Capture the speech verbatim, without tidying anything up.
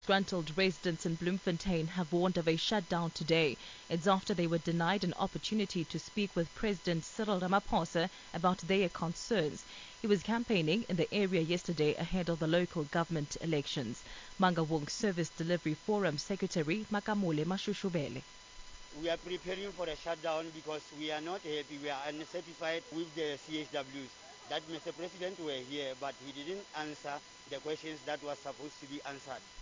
Disgruntled residents in Bloemfontein have warned of a shutdown today. It's after they were denied an opportunity to speak with President Cyril Ramaphosa about their concerns. He was campaigning in the area yesterday ahead of the local government elections. Mangaung Service Delivery Forum Secretary Makamule Mashushubele. We are preparing for a shutdown because we are not happy, we are unsatisfied with the C H Ws. That Mister President were here, but he didn't answer the questions that were supposed to be answered.